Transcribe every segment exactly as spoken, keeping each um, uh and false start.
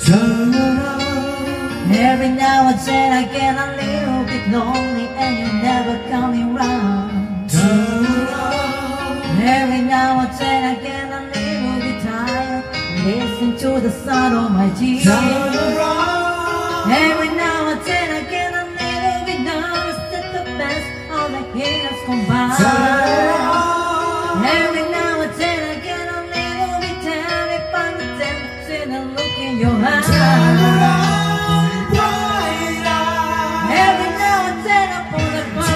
Turn around. Every now and then I get a little bit lonely and you're never coming round. Turn around. Every now and then I get a little bit tired. Listen to the sound of my tears. Turn around. Every now and then I get a little bit nervous that the best of the years come by. Turn around. Every now and then I get a little bit terrified with temptation and look in your eyes. Turn around, bright eyes. Every now and then I pull the bar.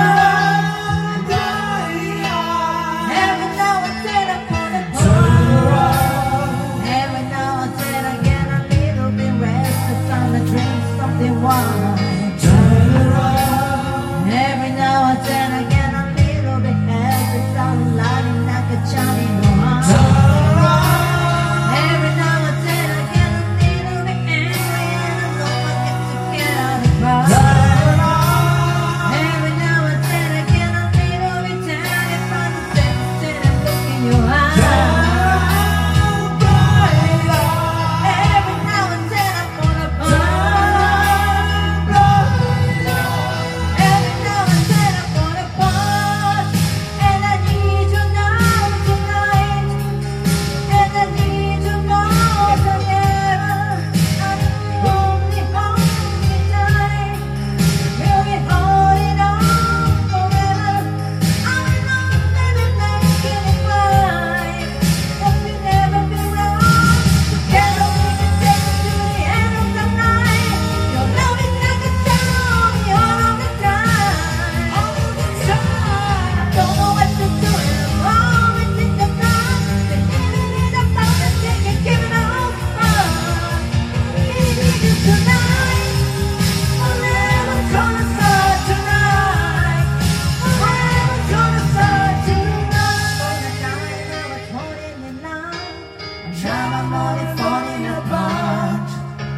Bright eyes. Every now and then I pull the Turn bar. around. Every now and then I get a little bit restless and I drink something wine. Turn around. Every now and then I get a little bit happy, sound lighting like a Johnny Noir. Turn around. Every now and then I get a little bit angry and I know I get to get out of bar. Turn around. Every now and then I get a little bit terrified with temptation and look in your eyes. Turn bright eyes. Every now and then I fall apart. Bright eyes. Every now and then I fall apart. And I need you now tonight. And I need you more than ever. I'm the only hope tonight. You'll be holding on forever. I will not let it make it right. But we never be wrong. Together we can take it to the end of the night. Your love is like a shadow on me all of the time. All of the time. I don't know what to do and I'm always in the dark. Been living in the dark and taking give it all fun. Need you tonight. Forever gonna start tonight. Forever gonna start tonight. For the time I was holding in love, and now I'm only falling apart.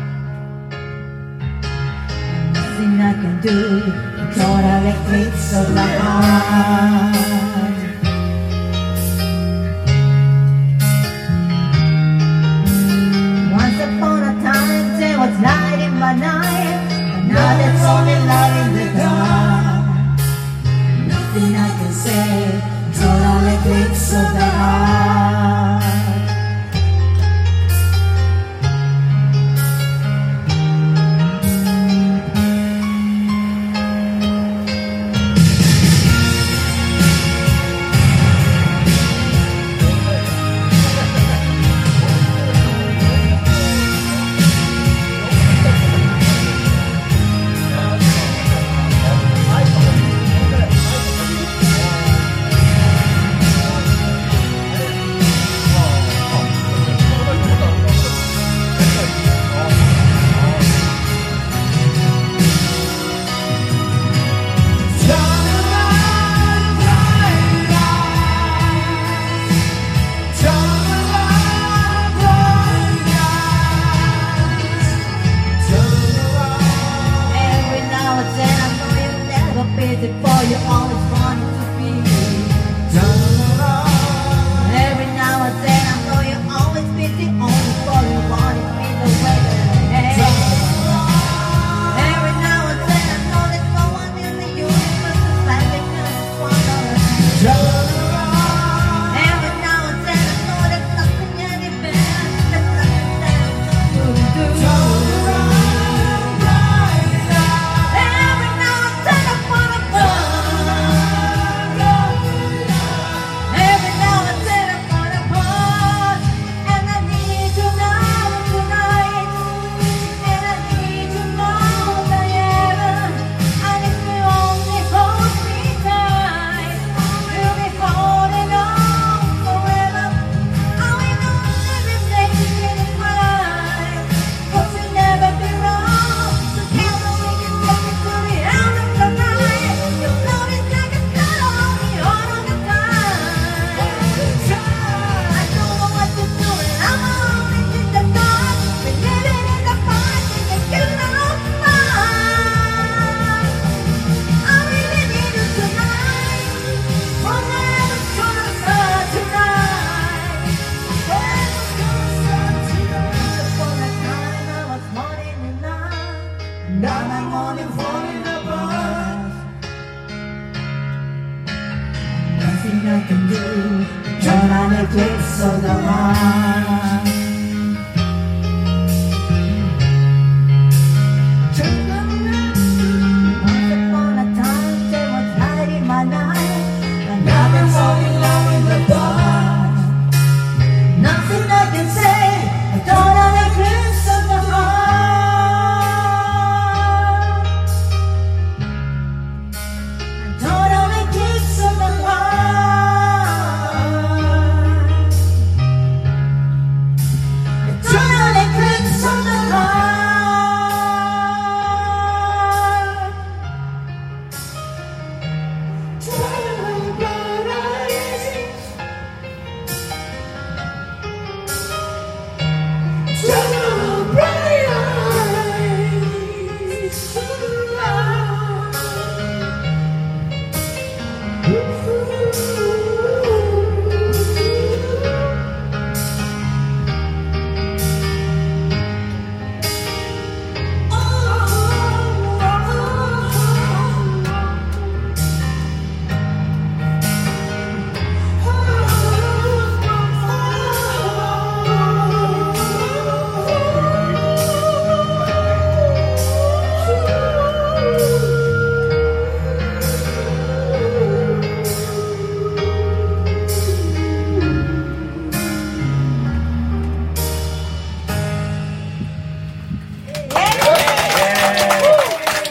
Nothing I can do, total eclipse of my heart. Once upon a time there was light in my night, but now there's only light in the dark. Nothing I can say, total eclipse of the heart. Every now and then I know you'll never be the boy you always wanted to be. Every now and then I know you'll always be the only boy you wanted to be the way that I am. Every now and then I know that no one in the universe is like me 'cause it's one of us. Every now and then I know that nothing any better, there's nothing that I could do. Every now and then I wanna go. Eclipse of the mind.